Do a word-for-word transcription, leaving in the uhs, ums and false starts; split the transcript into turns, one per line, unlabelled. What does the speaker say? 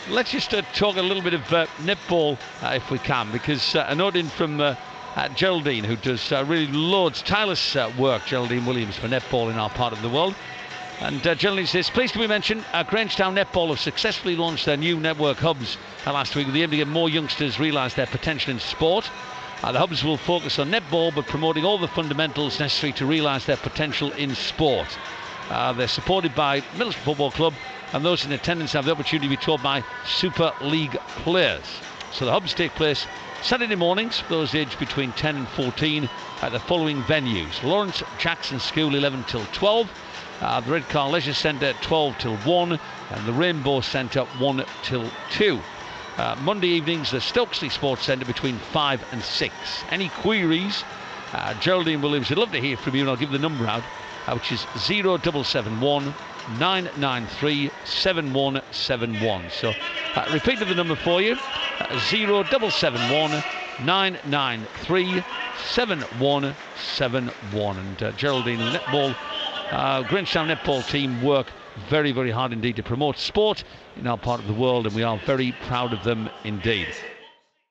let's just uh, talk a little bit of uh, netball uh, if we can, because uh, a note in from uh, uh, Geraldine, who does uh, really loads, tireless uh, work, Geraldine Williams, for netball in our part of the world. And uh, Geraldine says, pleased to be mentioned, uh, Grangetown Netball have successfully launched their new network hubs uh, last week with the aim to get more youngsters realise their potential in sport. Uh, the hubs will focus on netball, but promoting all the fundamentals necessary to realise their potential in sport. Uh, they're supported by Middlesbrough Football Club, and those in attendance have the opportunity to be taught by Super League players. So the hubs take place Saturday mornings for those aged between ten and fourteen at the following venues: Lawrence Jackson School eleven till twelve, uh, the Redcar Leisure Centre twelve till one, and the Rainbow Centre one till two. Uh, Monday evenings, the Stokesley Sports Centre between five and six. Any queries? Uh, Geraldine Williams would love to hear from you, and I'll give the number out, uh, which is zero seven seven one nine nine three seven one seven one. So uh, repeat the number for you, uh, zero seven seven one nine nine three seven one seven one. And uh, Geraldine Netball, uh, Grangetown Netball team work very, very hard indeed to promote sport in our part of the world, and we are very proud of them indeed.